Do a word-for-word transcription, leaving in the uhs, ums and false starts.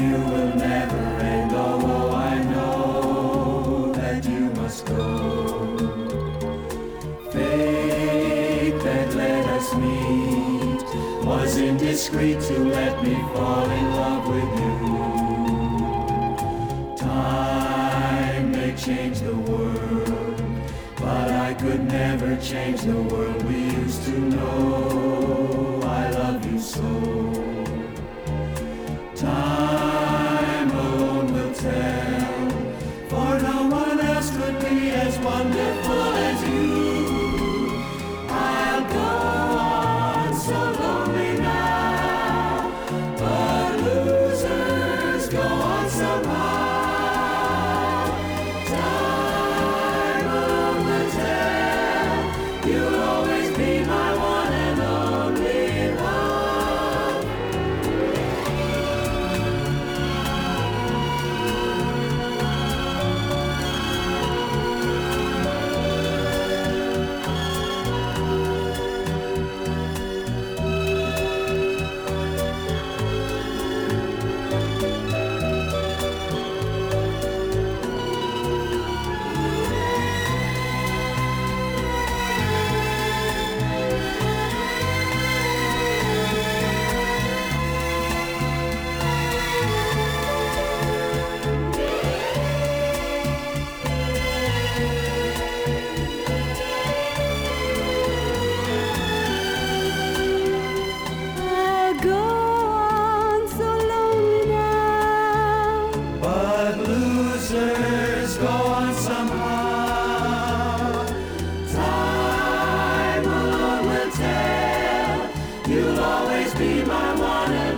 you will never end, although I know that you must go. Fate that let us meet was indiscreet to let me fall in love with you. Time may change the world, but I could never change the world we used to know. I love you so. Time alone will tell, for no one else could be as wonderful as you. I'll go on so lonely now, but losers go on somehow. Time alone will tell, you'll always be my one and only love. I'll go on so lonely now, But losers go on somehow. Time alone will tell, you'll always be my one and